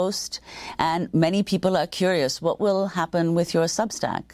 Post, and many people are curious, what will happen with your Substack?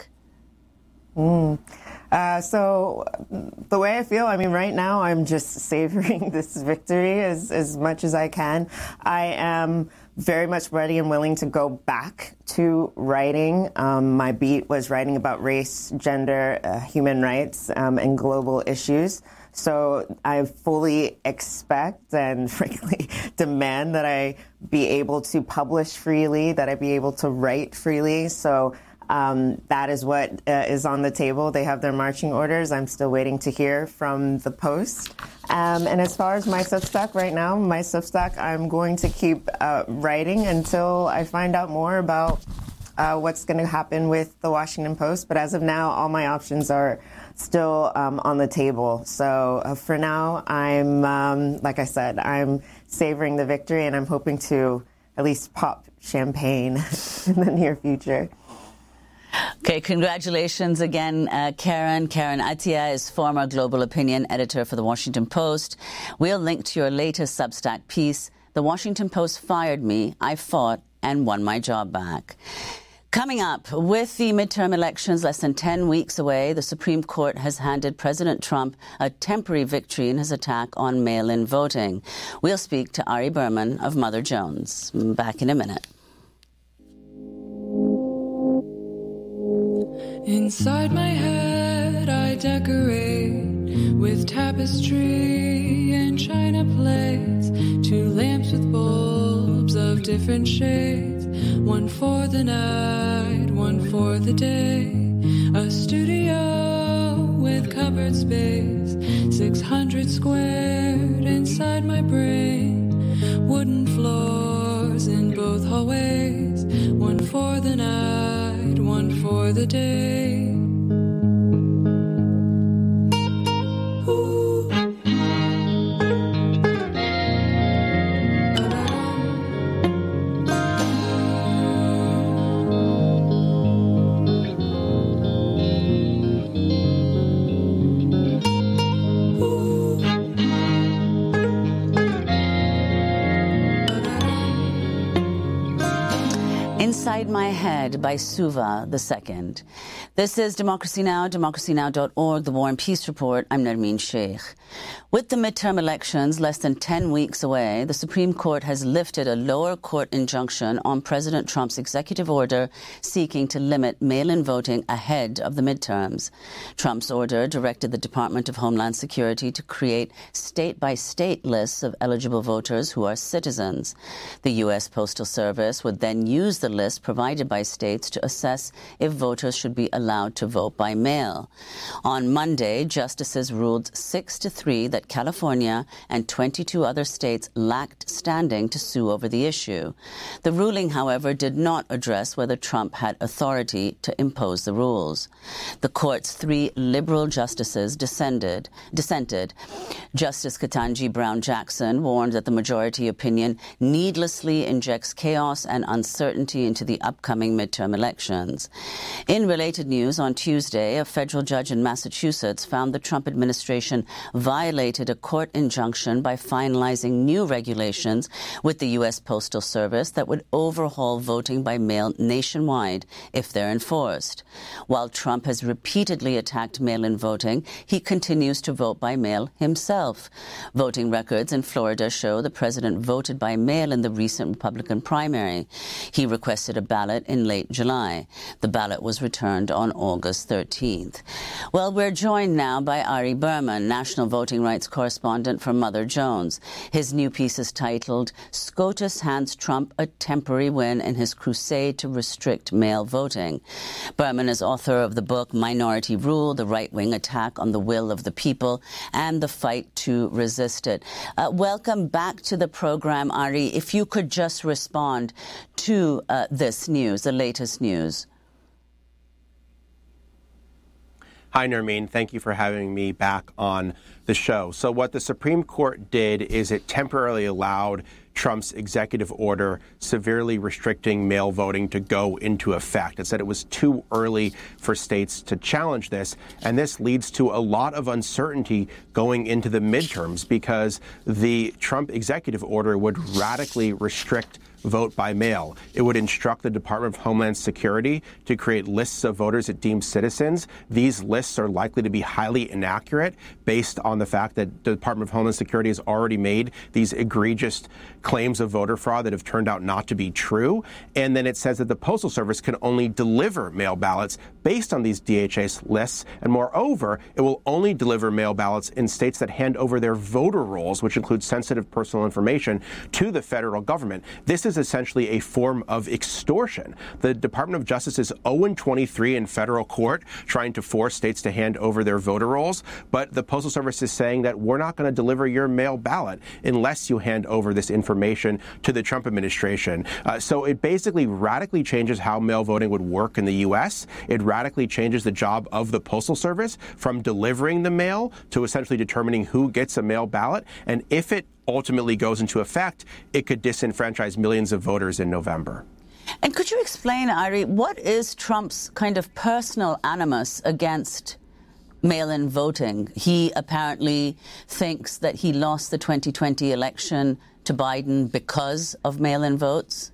So the way I feel, right now I'm just savoring this victory as much as I can. I am very much ready and willing to go back to writing. My beat was writing about race, gender, human rights, and global issues. So I fully expect and frankly demand that I be able to publish freely, that I be able to write freely. So that is what is on the table. They have their marching orders. I'm still waiting to hear from the Post. And as far as my Substack right now, I'm going to keep writing until I find out more about what's going to happen with the Washington Post. But as of now, all my options are still on the table. So for now, I'm, like I said, I'm savoring the victory, and I'm hoping to at least pop champagne in the near future. Okay, congratulations again, Karen. Karen Attiah is former global opinion editor for The Washington Post. We'll link to your latest Substack piece, The Washington Post Fired Me, I Fought and Won My Job Back. Coming up, with the midterm elections less than 10 weeks away, the Supreme Court has handed President Trump a temporary victory in his attack on mail-in voting. We'll speak to Ari Berman of Mother Jones. Back in a minute. Inside my head I decorate with tapestry and china plates, 2 lamps with bulbs of different shades, one for the night, one for the day, a studio with cupboard space, 600 squared inside my brain, wooden floors in both hallways, one for the night, one for the day. Inside My Head by Suva II. This is Democracy Now!, democracynow.org, The War and Peace Report. I'm Nermeen Sheikh. With the midterm elections less than 10 weeks away, the Supreme Court has lifted a lower court injunction on President Trump's executive order seeking to limit mail-in voting ahead of the midterms. Trump's order directed the Department of Homeland Security to create state-by-state lists of eligible voters who are citizens. The U.S. Postal Service would then use the list provided by states to assess if voters should be allowed to vote by mail. On Monday, justices ruled 6-3 that California and 22 other states lacked standing to sue over the issue. The ruling, however, did not address whether Trump had authority to impose the rules. The court's 3 liberal justices dissented. Justice Ketanji Brown Jackson warned that the majority opinion needlessly injects chaos and uncertainty into the upcoming midterm elections. In related news, on Tuesday, a federal judge in Massachusetts found the Trump administration violated a court injunction by finalizing new regulations with the U.S. Postal Service that would overhaul voting by mail nationwide if they're enforced. While Trump has repeatedly attacked mail-in voting, he continues to vote by mail himself. Voting records in Florida show the president voted by mail in the recent Republican primary. He requested a ballot in late July. The ballot was returned on August 13th. Well, we're joined now by Ari Berman, national voting rights correspondent for Mother Jones. His new piece is titled, SCOTUS Hands Trump a Temporary Win in His Crusade to Restrict Mail Voting. Berman is author of the book Minority Rule, The Right-Wing Attack on the Will of the People and the Fight to Resist It. Welcome back to the program, Ari. If you could just respond to this news, the latest news. Hi, Nermeen. Thank you for having me back on the show. So what the Supreme Court did is it temporarily allowed Trump's executive order severely restricting mail voting to go into effect. It said it was too early for states to challenge this, and this leads to a lot of uncertainty going into the midterms because the Trump executive order would radically restrict vote by mail. It would instruct the Department of Homeland Security to create lists of voters it deems citizens. These lists are likely to be highly inaccurate based on the fact that the Department of Homeland Security has already made these egregious claims of voter fraud that have turned out not to be true. And then it says that the Postal Service can only deliver mail ballots based on these DHS lists. And moreover, it will only deliver mail ballots in states that hand over their voter rolls, which includes sensitive personal information, to the federal government. This is essentially a form of extortion. The Department of Justice is 0-23 in federal court trying to force states to hand over their voter rolls, but the Postal Service is saying that we're not going to deliver your mail ballot unless you hand over this information to the Trump administration. So it basically radically changes how mail voting would work in the U.S. It radically changes the job of the Postal Service from delivering the mail to essentially determining who gets a mail ballot. And if it ultimately goes into effect, it could disenfranchise millions of voters in November. And could you explain, Ari, what is Trump's kind of personal animus against mail-in voting? He apparently thinks that he lost the 2020 election to Biden because of mail-in votes.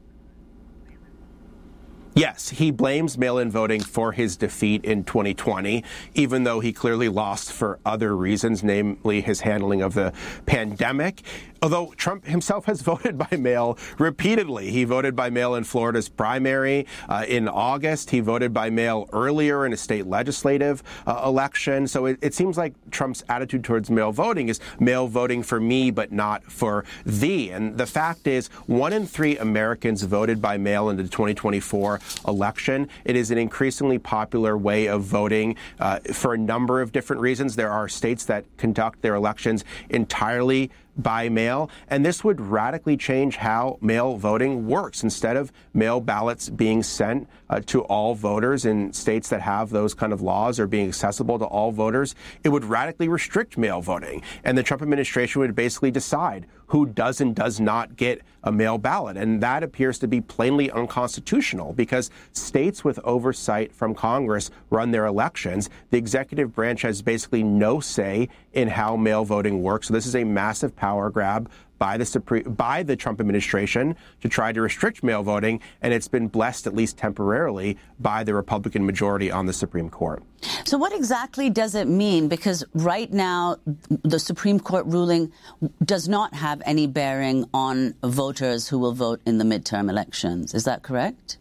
Yes, he blames mail-in voting for his defeat in 2020, even though he clearly lost for other reasons, namely his handling of the pandemic. Although Trump himself has voted by mail repeatedly. He voted by mail in Florida's primary in August. He voted by mail earlier in a state legislative election. So it seems like Trump's attitude towards mail voting is mail voting for me, but not for thee. And the fact is, 1 in 3 Americans voted by mail in the 2024 election. It is an increasingly popular way of voting for a number of different reasons. There are states that conduct their elections entirely by mail, and this would radically change how mail voting works. Instead of mail ballots being sent to all voters in states that have those kind of laws or being accessible to all voters, it would radically restrict mail voting. And the Trump administration would basically decide who does and does not get a mail ballot. And that appears to be plainly unconstitutional because states with oversight from Congress run their elections. The executive branch has basically no say in how mail voting works. So this is a massive power grab by the Trump administration to try to restrict mail voting, and it's been blessed, at least temporarily, by the Republican majority on the Supreme Court. So what exactly does it mean? Because right now, the Supreme Court ruling does not have any bearing on voters who will vote in the midterm elections. Is that correct?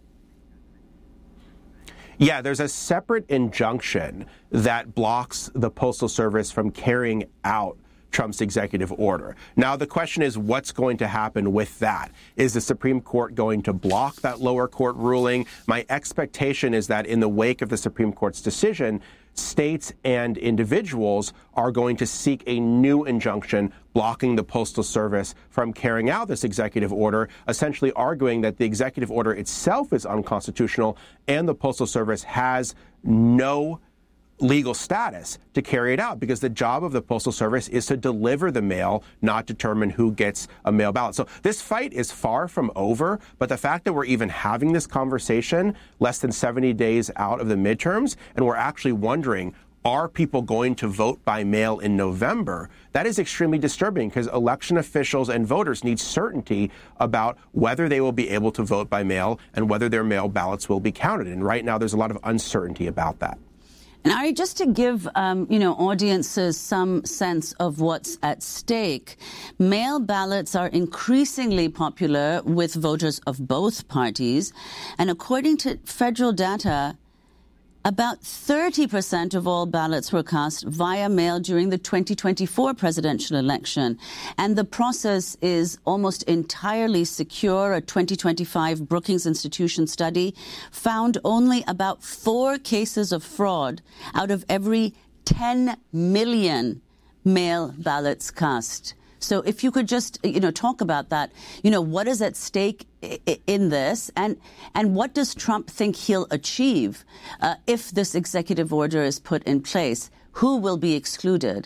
Yeah, there's a separate injunction that blocks the Postal Service from carrying out Trump's executive order. Now, the question is, what's going to happen with that? Is the Supreme Court going to block that lower court ruling? My expectation is that in the wake of the Supreme Court's decision, states and individuals are going to seek a new injunction blocking the Postal Service from carrying out this executive order, essentially arguing that the executive order itself is unconstitutional and the Postal Service has no legal status to carry it out, because the job of the Postal Service is to deliver the mail, not determine who gets a mail ballot. So this fight is far from over, but the fact that we're even having this conversation less than 70 days out of the midterms, and we're actually wondering, are people going to vote by mail in November? That is extremely disturbing because election officials and voters need certainty about whether they will be able to vote by mail and whether their mail ballots will be counted. And right now, there's a lot of uncertainty about that. And Ari, just to give, audiences some sense of what's at stake, mail ballots are increasingly popular with voters of both parties. And according to federal data, about 30% of all ballots were cast via mail during the 2024 presidential election. And the process is almost entirely secure. A 2025 Brookings Institution study found only about 4 cases of fraud out of every 10 million mail ballots cast. So if you could just, talk about that, what is at stake in this, and what does Trump think he'll achieve if this executive order is put in place? Who will be excluded?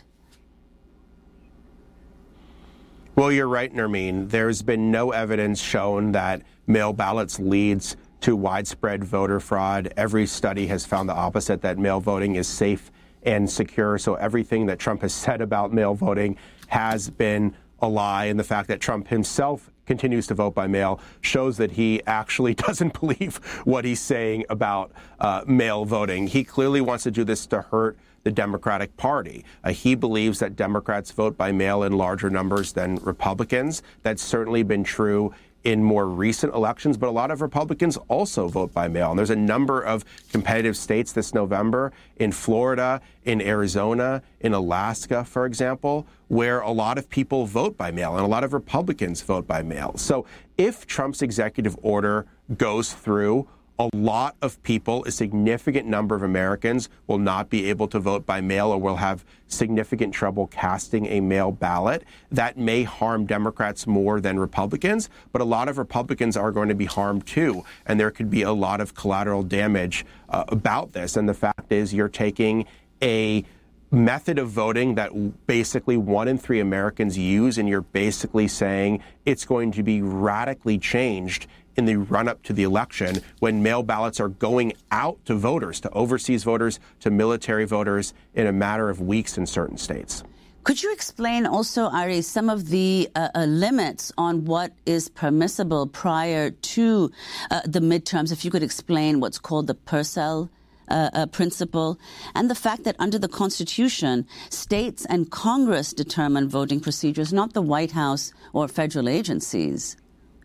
Well, you're right, Nermeen. There's been no evidence shown that mail ballots leads to widespread voter fraud. Every study has found the opposite, that mail voting is safe and secure. So everything that Trump has said about mail voting has been a lie. And the fact that Trump himself continues to vote by mail shows that he actually doesn't believe what he's saying about mail voting. He clearly wants to do this to hurt the Democratic Party. He believes that Democrats vote by mail in larger numbers than Republicans. That's certainly been true in more recent elections, but a lot of Republicans also vote by mail. And there's a number of competitive states this November, in Florida, in Arizona, in Alaska, for example, where a lot of people vote by mail and a lot of Republicans vote by mail. So if Trump's executive order goes through, a lot of people, a significant number of Americans, will not be able to vote by mail or will have significant trouble casting a mail ballot. That may harm Democrats more than Republicans, but a lot of Republicans are going to be harmed too. And there could be a lot of collateral damage about this. And the fact is, you're taking a method of voting that basically 1 in 3 Americans use, and you're basically saying it's going to be radically changed in the run-up to the election when mail ballots are going out to voters, to overseas voters, to military voters in a matter of weeks in certain states. Could you explain also, Ari, some of the limits on what is permissible prior to the midterms? If you could explain what's called the Purcell principle, and the fact that under the Constitution, states and Congress determine voting procedures, not the White House or federal agencies.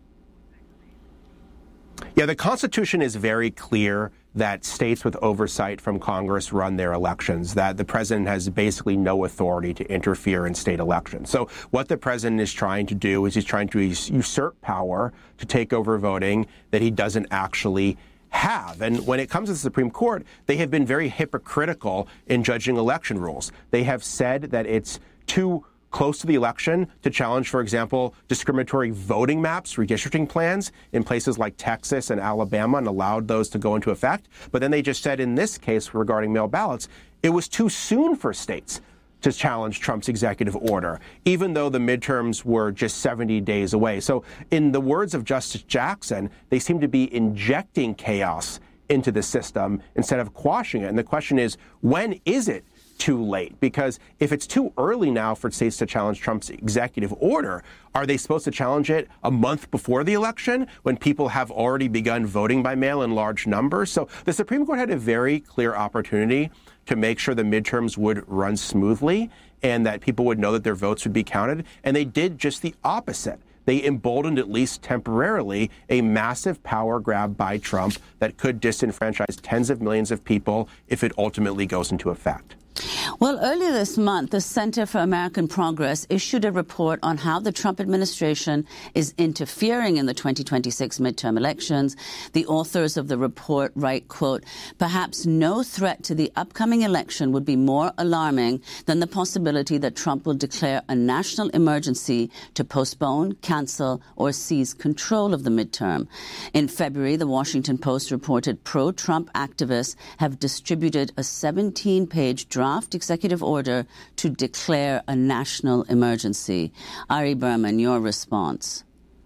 Yeah, the Constitution is very clear that states with oversight from Congress run their elections, that the president has basically no authority to interfere in state elections. So what the president is trying to do is he's trying to usurp power to take over voting that he doesn't actually have. And when it comes to the Supreme Court, they have been very hypocritical in judging election rules. They have said that it's too close to the election to challenge, for example, discriminatory voting maps, redistricting plans in places like Texas and Alabama, and allowed those to go into effect. But then they just said in this case regarding mail ballots, it was too soon for states to challenge Trump's executive order, even though the midterms were just 70 days away. So in the words of Justice Jackson, they seem to be injecting chaos into the system instead of quashing it. And the question is, when is it too late? Because if it's too early now for states to challenge Trump's executive order, are they supposed to challenge it a month before the election when people have already begun voting by mail in large numbers? So the Supreme Court had a very clear opportunity to make sure the midterms would run smoothly and that people would know that their votes would be counted. And they did just the opposite. They emboldened, at least temporarily, a massive power grab by Trump that could disenfranchise tens of millions of people if it ultimately goes into effect. Well, earlier this month, the Center for American Progress issued a report on how the Trump administration is interfering in the 2026 midterm elections. The authors of the report write, quote, "Perhaps no threat to the upcoming election would be more alarming than the possibility that Trump will declare a national emergency to postpone, cancel, or seize control of the midterm." In February, the Washington Post reported pro-Trump activists have distributed a 17-page draft executive order to declare a national emergency. Ari Berman, your response.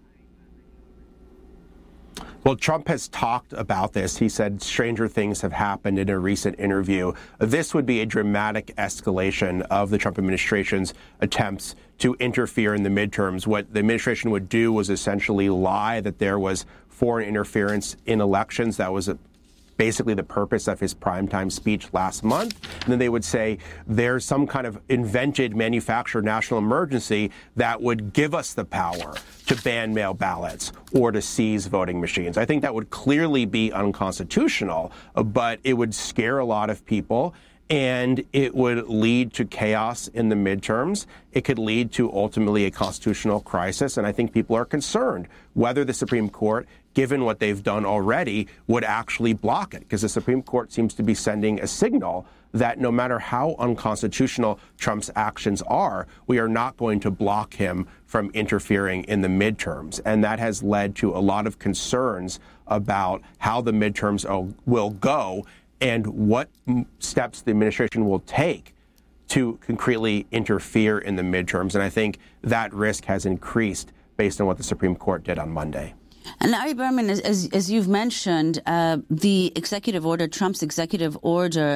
Well, Trump has talked about this. He said stranger things have happened in a recent interview. This would be a dramatic escalation of the Trump administration's attempts to interfere in the midterms. What the administration would do was essentially lie that there was foreign interference in elections. That was basically the purpose of his primetime speech last month. And then they would say there's some kind of invented, manufactured national emergency that would give us the power to ban mail ballots or to seize voting machines. I think that would clearly be unconstitutional, but it would scare a lot of people. And it would lead to chaos in the midterms. It could lead to ultimately a constitutional crisis. And I think people are concerned whether the Supreme Court, given what they've done already, would actually block it. Because the Supreme Court seems to be sending a signal that no matter how unconstitutional Trump's actions are, we are not going to block him from interfering in the midterms. And that has led to a lot of concerns about how the midterms will go and what steps the administration will take to concretely interfere in the midterms. And I think that risk has increased based on what the Supreme Court did on Monday. And Larry Berman, as you've mentioned, the executive order, Trump's executive order,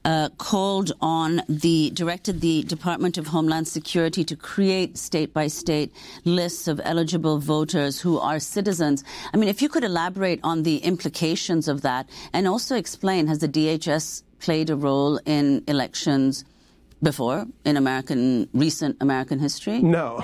directed the Department of Homeland Security to create state-by-state lists of eligible voters who are citizens. I mean, if you could elaborate on the implications of that and also explain, has the DHS played a role in elections before in recent American history? No.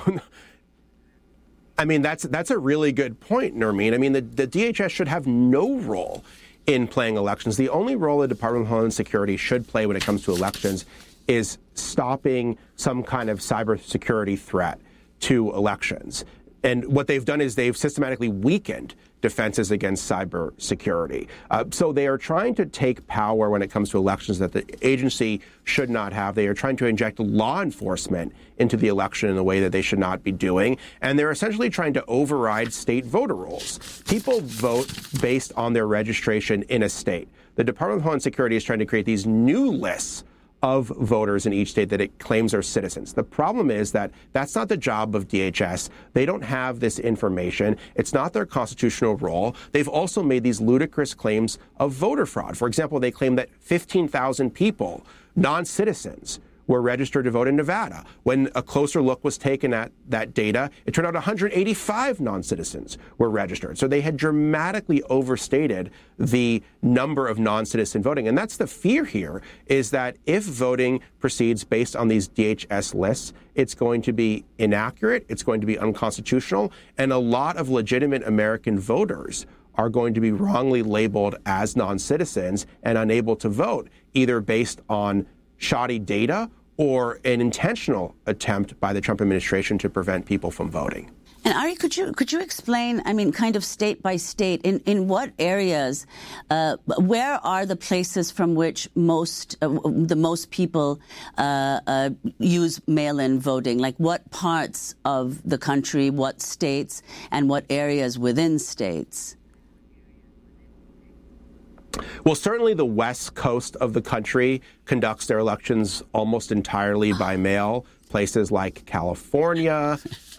I mean, that's a really good point, Nermeen. I mean, the DHS should have no role in playing elections. The only role the Department of Homeland Security should play when it comes to elections is stopping some kind of cybersecurity threat to elections. And what they've done is they've systematically weakened defenses against cybersecurity. So they are trying to take power when it comes to elections that the agency should not have. They are trying to inject law enforcement into the election in a way that they should not be doing. And they're essentially trying to override state voter rolls. People vote based on their registration in a state. The Department of Homeland Security is trying to create these new lists of voters in each state that it claims are citizens. The problem is that that's not the job of DHS. They don't have this information. It's not their constitutional role. They've also made these ludicrous claims of voter fraud. For example, they claim that 15,000 people, non-citizens, were registered to vote in Nevada. When a closer look was taken at that data, it turned out 185 non-citizens were registered. So they had dramatically overstated the number of non-citizen voting. And that's the fear here, is that if voting proceeds based on these DHS lists, it's going to be inaccurate, it's going to be unconstitutional, and a lot of legitimate American voters are going to be wrongly labeled as non-citizens and unable to vote, either based on shoddy data or an intentional attempt by the Trump administration to prevent people from voting. And Ari, could you explain, I mean, kind of state by state, in what areas, where are the places from which the most people use mail-in voting? Like what parts of the country, what states, and what areas within states? Well, certainly the west coast of the country conducts their elections almost entirely by mail. Places like California,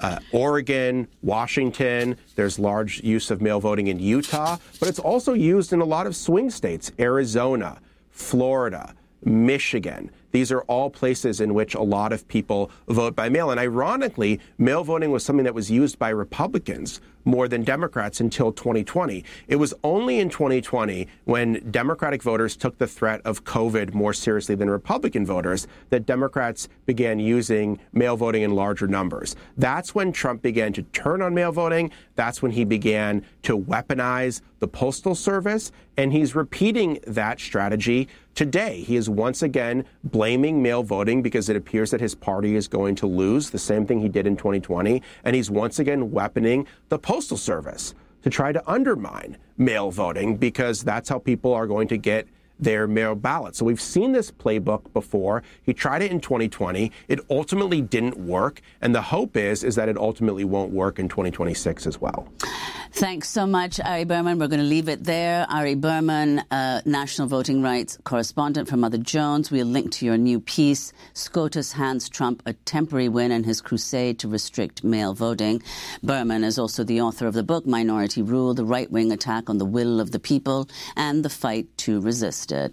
Oregon, Washington. There's large use of mail voting in Utah, but it's also used in a lot of swing states, Arizona, Florida, Michigan. These are all places in which a lot of people vote by mail. And ironically, mail voting was something that was used by Republicans more than Democrats until 2020. It was only in 2020, when Democratic voters took the threat of COVID more seriously than Republican voters, that Democrats began using mail voting in larger numbers. That's when Trump began to turn on mail voting. That's when he began to weaponize the Postal Service. And he's repeating that strategy today. He is once again blaming mail voting because it appears that his party is going to lose, the same thing he did in 2020. And he's once again weaponing the Postal Service to try to undermine mail voting, because that's how people are going to get their mail ballots. So we've seen this playbook before. He tried it in 2020. It ultimately didn't work. And the hope is that it ultimately won't work in 2026 as well. Thanks so much, Ari Berman. We're going to leave it there. Ari Berman, national voting rights correspondent for Mother Jones. We'll link to your new piece, SCOTUS Hands Trump a Temporary Win in His Crusade to Restrict Mail Voting. Berman is also the author of the book, Minority Rule, The Right-Wing Attack on the Will of the People and the Fight to Resist It.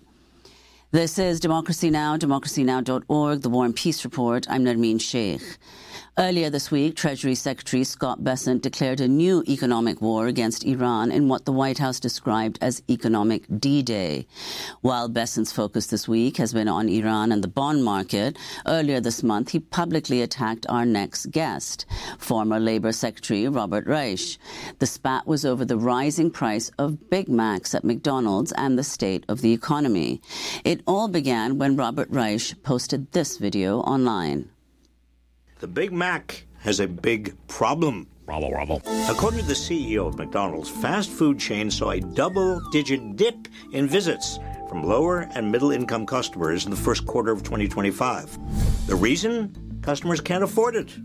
This is Democracy Now!, democracynow.org, The War and Peace Report. I'm Nermeen Sheikh. Earlier this week, Treasury Secretary Scott Bessent declared a new economic war against Iran in what the White House described as Economic D-Day. While Bessent's focus this week has been on Iran and the bond market, earlier this month he publicly attacked our next guest, former Labour Secretary Robert Reich. The spat was over the rising price of Big Macs at McDonald's and the state of the economy. It all began when Robert Reich posted this video online. The Big Mac has a big problem. According to the CEO of McDonald's, fast food chain saw a double-digit dip in visits from lower and middle-income customers in the first quarter of 2025. The reason? Customers can't afford it.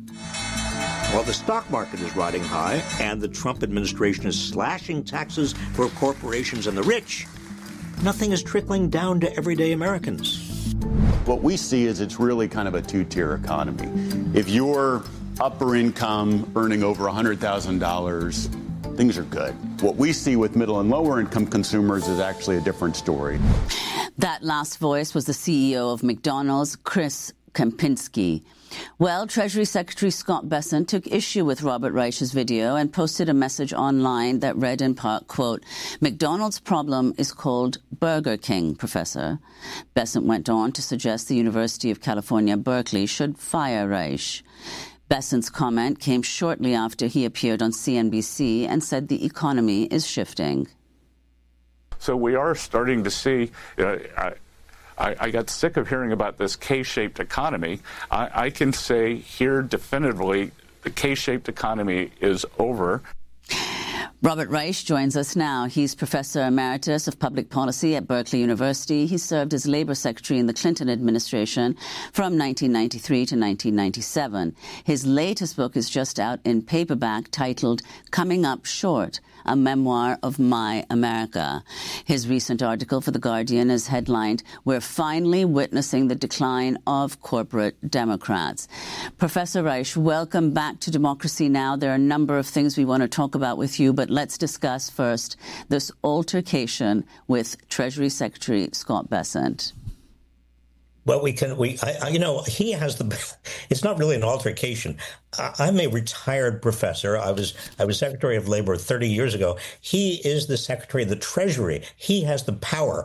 While the stock market is riding high and the Trump administration is slashing taxes for corporations and the rich, nothing is trickling down to everyday Americans. What we see is it's really kind of a two-tier economy. If you're upper income, earning over $100,000, things are good. What we see with middle and lower income consumers is actually a different story. That last voice was the CEO of McDonald's, Chris Kempczinski. Well, Treasury Secretary Scott Bessent took issue with Robert Reich's video and posted a message online that read in part, quote, "McDonald's problem is called Burger King, Professor." Bessent went on to suggest the University of California, Berkeley should fire Reich. Bessent's comment came shortly after he appeared on CNBC and said the economy is shifting. So we are starting to see, I got sick of hearing about this K-shaped economy. I can say here definitively the K-shaped economy is over. Robert Reich joins us now. He's Professor Emeritus of Public Policy at Berkeley University. He served as Labor Secretary in the Clinton administration from 1993 to 1997. His latest book is just out in paperback titled Coming Up Short, a memoir of my America. His recent article for The Guardian is headlined, "We're Finally Witnessing the Decline of Corporate Democrats." Professor Reich, welcome back to Democracy Now! There are a number of things we want to talk about with you, but let's discuss first this altercation with Treasury Secretary Scott Bessent. Well, he has it's not really an altercation. I'm a retired professor. I was Secretary of Labor 30 years ago. He is the Secretary of the Treasury. He has the power.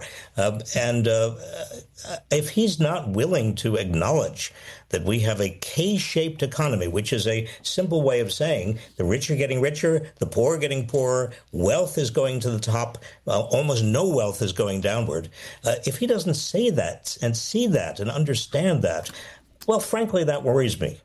If he's not willing to acknowledge that we have a K-shaped economy, which is a simple way of saying the rich are getting richer, the poor are getting poorer, wealth is going to the top, almost no wealth is going downward. If he doesn't say that and see that and understand that, well, frankly, that worries me.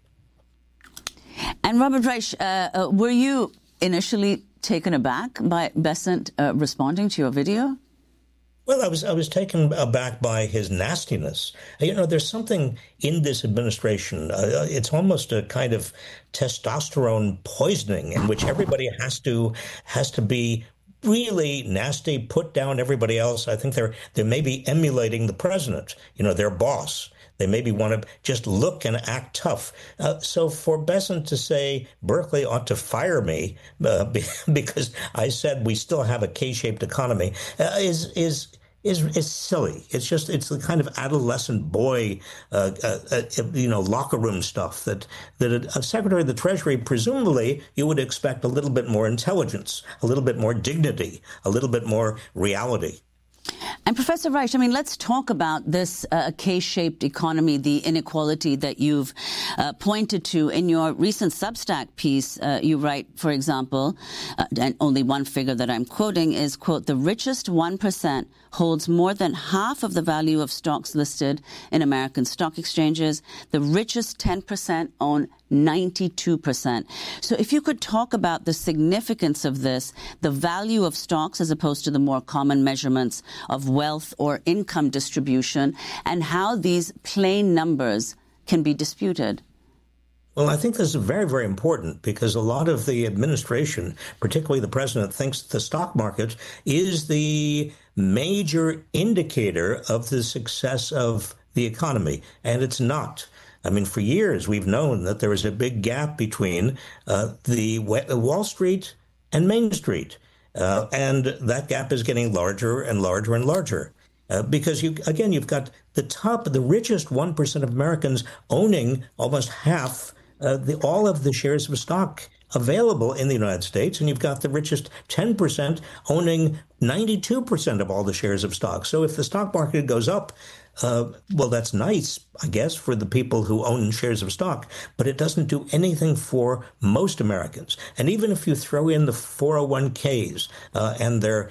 And Robert Reich, were you initially taken aback by Bessent responding to your video? Well, I was taken aback by his nastiness. There's something in this administration. It's almost a kind of testosterone poisoning in which everybody has to be really nasty, put down everybody else. I think they're maybe emulating the president, their boss. They maybe want to just look and act tough. So for Bessent to say Berkeley ought to fire me because I said we still have a K-shaped economy is silly. It's the kind of adolescent boy, locker room stuff that a Secretary of the Treasury, presumably you would expect a little bit more intelligence, a little bit more dignity, a little bit more reality. And Professor Reich, let's talk about this K-shaped economy, the inequality that you've pointed to in your recent Substack piece. You write, for example, and only one figure that I'm quoting is, quote, "The richest 1% holds more than half of the value of stocks listed in American stock exchanges. The richest 10% own 92%. So if you could talk about the significance of this, the value of stocks as opposed to the more common measurements of wealth or income distribution, and how these plain numbers can be disputed. Well, I think this is very, very important because a lot of the administration, particularly the president, thinks the stock market is the major indicator of the success of the economy, and it's not. For years, we've known that there is a big gap between the Wall Street and Main Street. And that gap is getting larger and larger and larger. Because you've got the richest 1% of Americans owning almost half all of the shares of stock available in the United States, and you've got the richest 10% owning 92% of all the shares of stock. So if the stock market goes up, well, that's nice, I guess, for the people who own shares of stock, but it doesn't do anything for most Americans. And even if you throw in the 401ks and their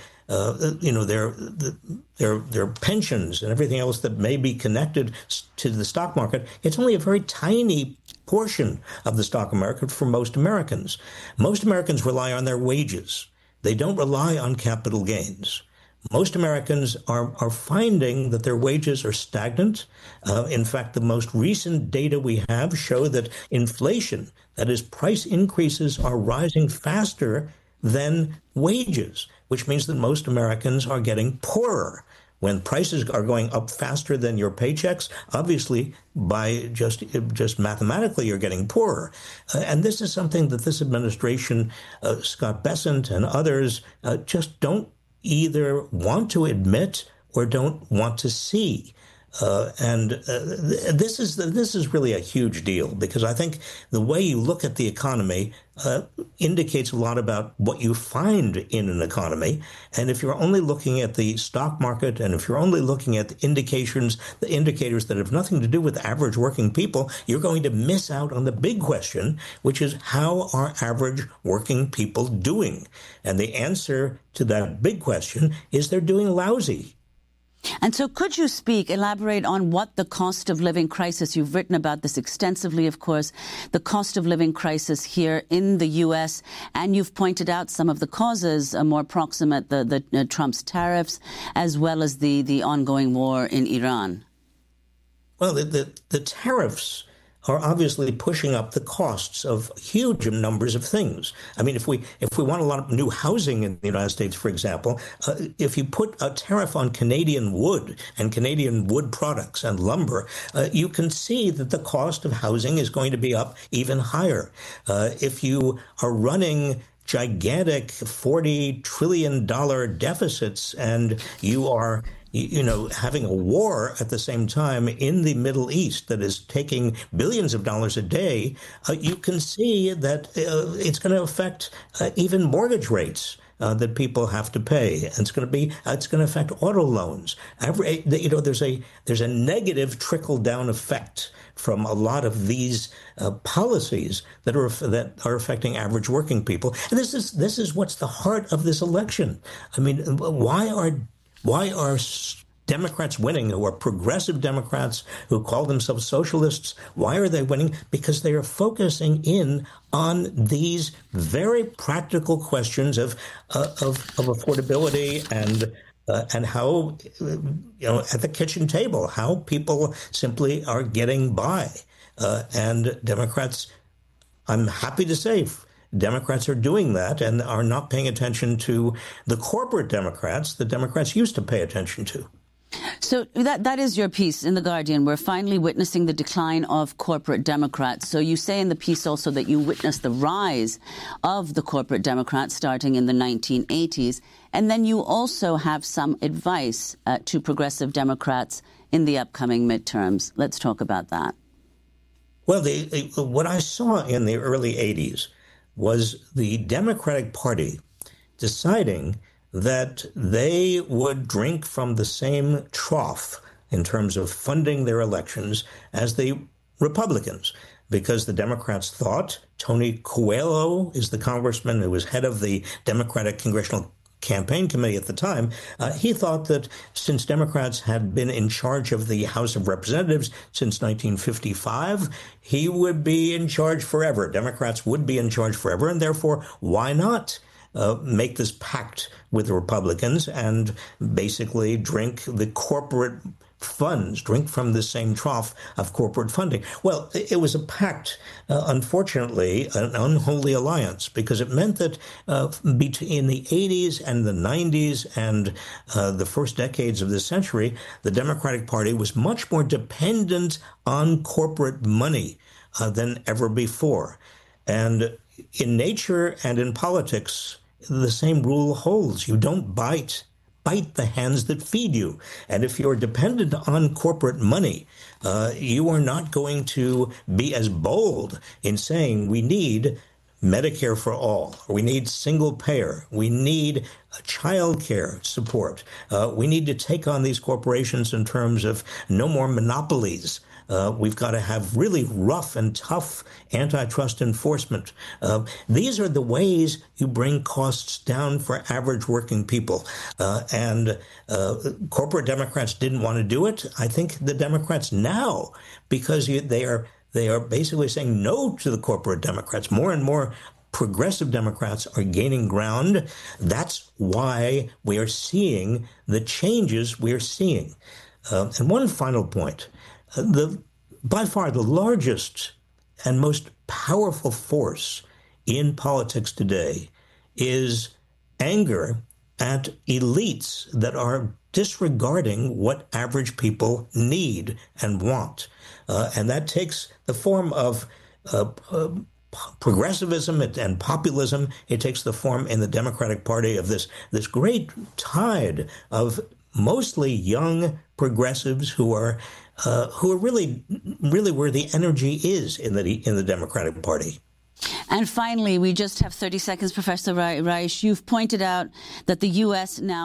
pensions and everything else that may be connected to the stock market, it's only a very tiny portion of the stock market for most Americans. Most Americans rely on their wages. They don't rely on capital gains. Most Americans are finding that their wages are stagnant. In fact, the most recent data we have show that inflation, that is, price increases, are rising faster than wages, which means that most Americans are getting poorer. when prices are going up faster than your paychecks, obviously, by just mathematically, you're getting poorer. And this is something that this administration, Scott Bessent and others, just don't either want to admit or don't want to see. This is really a huge deal, because I think the way you look at the economy indicates a lot about what you find in an economy. And if you're only looking at the stock market, and if you're only looking at the indicators that have nothing to do with average working people, you're going to miss out on the big question, which is, how are average working people doing? And the answer to that big question is they're doing lousy. And so could you elaborate on what the cost of living crisis, you've written about this extensively, of course, the cost of living crisis here in the U.S., and you've pointed out some of the causes more proximate, the Trump's tariffs, as well as the ongoing war in Iran. Well, the tariffs are obviously pushing up the costs of huge numbers of things. I mean, if we want a lot of new housing in the United States, for example, if you put a tariff on Canadian wood and Canadian wood products and lumber, you can see that the cost of housing is going to be up even higher. If you are running gigantic $40 trillion deficits and you are having a war at the same time in the Middle East that is taking billions of dollars a day, you can see that it's going to affect even mortgage rates that people have to pay. And it's going to affect auto loans. There's a negative trickle down effect from a lot of these policies that are affecting average working people. And this is what's the heart of this election. I mean, why are Democrats winning, who are progressive Democrats who call themselves socialists? Why are they winning? Because they are focusing in on these very practical questions of affordability and how, at the kitchen table, how people simply are getting by. And Democrats, I'm happy to say, Democrats are doing that and are not paying attention to the corporate Democrats that Democrats used to pay attention to. So that is your piece in The Guardian. We're finally witnessing the decline of corporate Democrats. So you say in the piece also that you witnessed the rise of the corporate Democrats starting in the 1980s. And then you also have some advice to progressive Democrats in the upcoming midterms. Let's talk about that. Well, what I saw in the early 80s was the Democratic Party deciding that they would drink from the same trough in terms of funding their elections as the Republicans, because the Democrats thought, Tony Coelho is the congressman who was head of the Democratic Congressional Campaign Committee at the time, he thought that since Democrats had been in charge of the House of Representatives since 1955, he would be in charge forever. Democrats would be in charge forever, and therefore, why not make this pact with the Republicans and basically drink the corporate funds, drink from the same trough of corporate funding? Well, it was a pact, unfortunately, an unholy alliance, because it meant that between the 80s and the 90s and the first decades of the century, the Democratic Party was much more dependent on corporate money than ever before. And in nature and in politics, the same rule holds. You don't bite the hands that feed you. And if you're dependent on corporate money, you are not going to be as bold in saying we need Medicare for all, or we need single payer, we need child care support. We need to take on these corporations in terms of no more monopolies. We've got to have really rough and tough antitrust enforcement. These are the ways you bring costs down for average working people. And corporate Democrats didn't want to do it. I think the Democrats now, because they are basically saying no to the corporate Democrats, more and more progressive Democrats are gaining ground. That's why we are seeing the changes we are seeing. And one final point. By far the largest and most powerful force in politics today is anger at elites that are disregarding what average people need and want. And that takes the form of progressivism and populism. It takes the form in the Democratic Party of this great tide of mostly young progressives who are really where the energy is in the Democratic Party. And finally, we just have 30 seconds, Professor Reich. You've pointed out that the U.S. now